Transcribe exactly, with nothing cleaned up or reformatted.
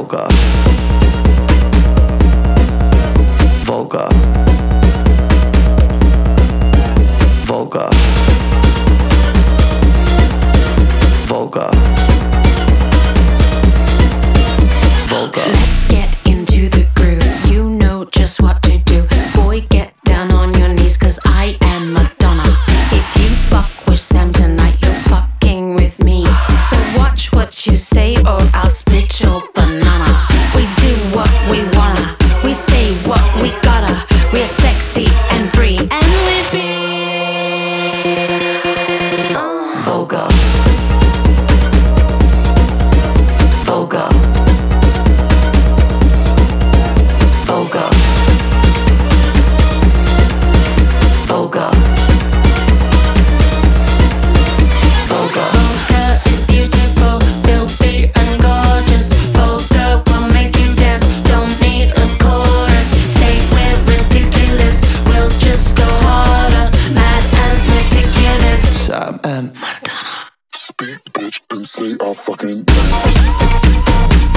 vulgar, vulgar, vulgar, vulgar, vulgar. Let's get into the groove. You know just what to do. Boy, get down on your knees, cause I am Madonna. If you fuck with Sam tonight, you're fucking with me. So watch what you say or I'll split your banana. We do what we wanna, we say what we gotta. We're sexy and free, and we feel uh. Vulgar, vulgar, vulgar, vulgar, vulgar. Vulgar is beautiful, filthy and gorgeous. Vulgar will make you dance, don't need a chorus. Say we're ridiculous, we'll just go harder. Mad and meticulous. Sam and Madonna. Speak, bitch, and say our fucking name.